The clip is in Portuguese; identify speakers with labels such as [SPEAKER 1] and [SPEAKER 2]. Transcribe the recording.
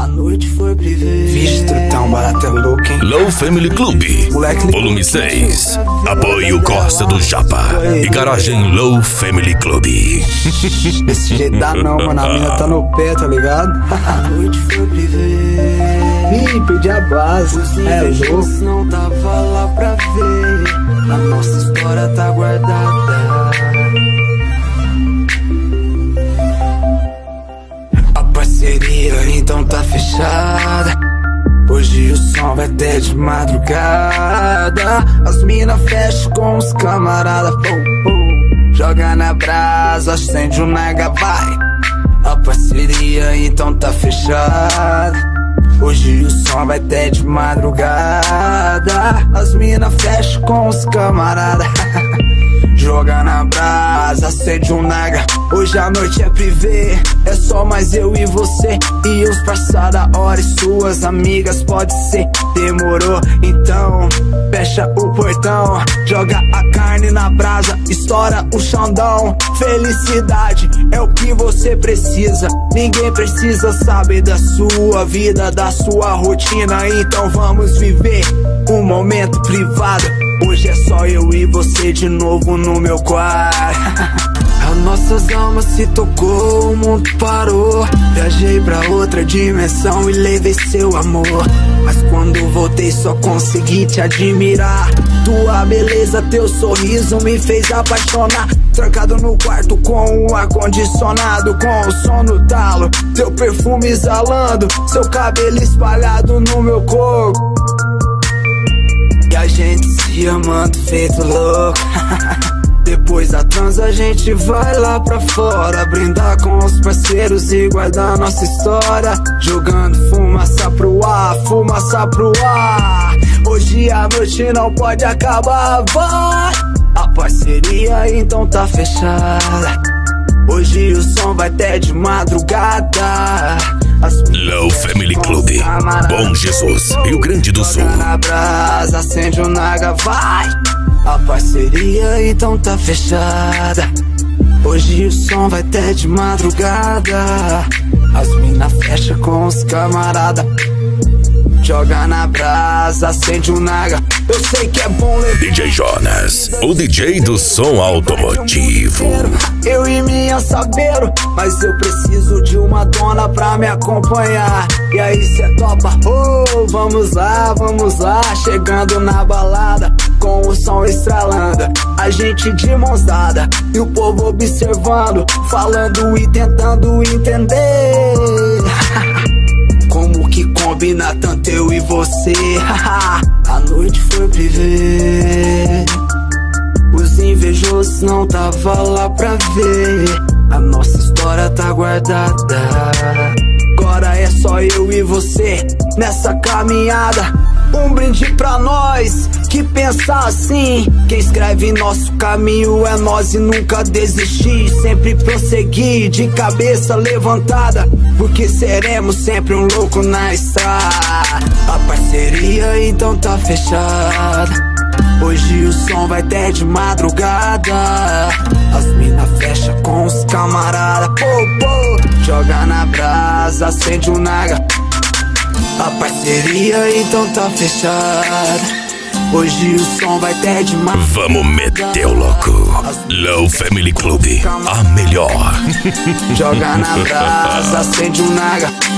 [SPEAKER 1] A noite foi privé.
[SPEAKER 2] Vixe, trutão, barato é louco, hein?
[SPEAKER 3] Low Family Club,
[SPEAKER 2] Moleque,
[SPEAKER 3] volume 6. Apoio Costa do Japa e garagem Low Family Club.
[SPEAKER 2] Desse jeito dá não, mano. A mina tá no pé, tá ligado?
[SPEAKER 1] A noite foi privé.
[SPEAKER 2] Ih, perdi a base. É louco.
[SPEAKER 1] Não tava lá pra ver. A nossa história tá guardada.
[SPEAKER 2] A parceria então tá fechada. Hoje o som vai até de madrugada. As mina fecham com os camarada. Joga na brasa, acende um naga, vai. A parceria então tá fechada. Hoje o som vai até de madrugada. As mina fecham com os camarada. Joga na brasa, acende um naga. Hoje a noite é privê. É só mais eu e você. E os parça da hora e suas amigas, pode ser. Demorou, então fecha o portão. Joga a carne na brasa, estoura o xandão. Felicidade é o que você precisa. Ninguém precisa saber da sua vida, da sua rotina. Então vamos viver um momento privado. Hoje é só eu e você de novo no meu quarto. As nossas almas se tocou, o mundo parou. Viajei pra outra dimensão e levei seu amor. Mas quando voltei só consegui te admirar. Tua beleza, teu sorriso me fez apaixonar. Trancado no quarto com o ar-condicionado, com o som no talo, teu perfume exalando, seu cabelo espalhado no meu corpo. E a gente se amando feito louco. Depois da trans a gente vai lá pra fora, brindar com os parceiros e guardar nossa história. Jogando fumaça pro ar, fumaça pro ar. Hoje a noite não pode acabar, vai. A parceria então tá fechada. Hoje o som vai até de madrugada.
[SPEAKER 3] Low Family Club, Bom Jesus, Rio Grande do Sul.
[SPEAKER 2] Joga na brasa, acende um naga, vai. A parceria então tá fechada. Hoje o som vai até de madrugada. As mina fecha com os camarada. Joga na brasa, acende um naga. Eu sei que é bom levar.
[SPEAKER 3] DJ Jonas, o DJ do som automotivo.
[SPEAKER 2] Eu e minha sabeiro, mas eu preciso de uma dona pra me acompanhar. E aí cê topa, oh, vamos lá, chegando na balada, com o som estralando, a gente de mãos dadas, e o povo observando, falando e tentando entender. Como que combina tanto eu e você? A noite foi privê. Os invejosos não tava lá pra ver. A nossa história tá guardada. Agora é só eu e você nessa caminhada. Um brinde pra nós que pensa assim. Quem escreve nosso caminho é nós e nunca desistir. Sempre prosseguir de cabeça levantada, porque seremos sempre um louco na estrada. A parceria então tá fechada. Hoje o som vai até de madrugada. As mina fecha com os camarada. Joga na brasa, acende um naga. A parceria então tá fechada. Hoje o som vai até de madrugada.
[SPEAKER 3] Vamos meter o louco. Low Family Club, a melhor.
[SPEAKER 2] Joga na brasa, acende um naga.